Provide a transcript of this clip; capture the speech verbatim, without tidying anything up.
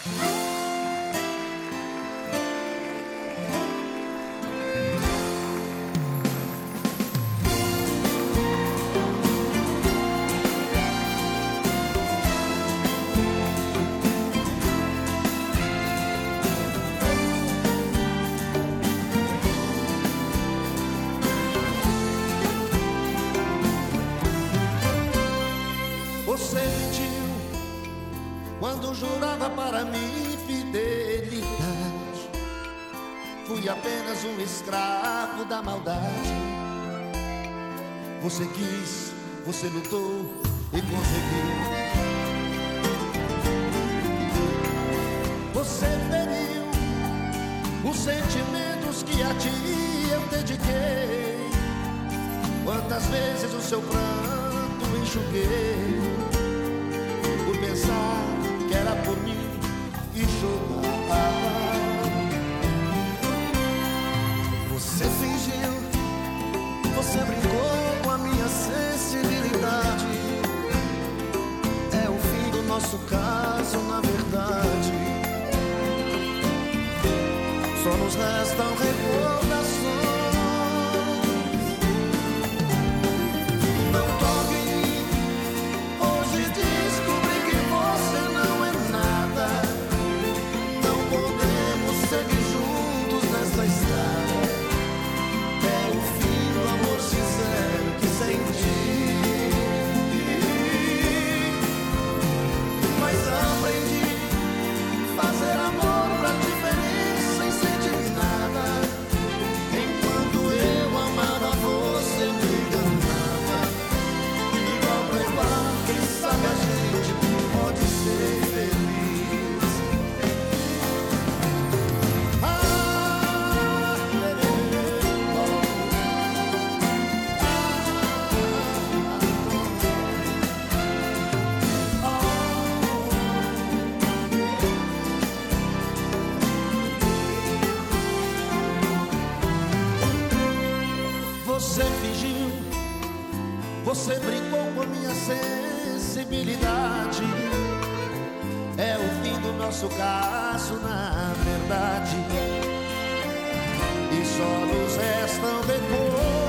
Você mentiu quando jurava para mim fidelidade. Fui apenas um escravo da maldade. Você quis, você lutou e conseguiu. Você feriu os sentimentos que a ti eu dediquei. Quantas vezes o seu pranto enxuguei por pensar que era por mim que chorava. Você fingiu, você brincou com a minha sensibilidade. É o fim do nosso caso, na verdade. Só nos restam recordações. Você fingiu, você brincou com a minha sensibilidade. É o fim do nosso caso, na verdade. E só nos restam depois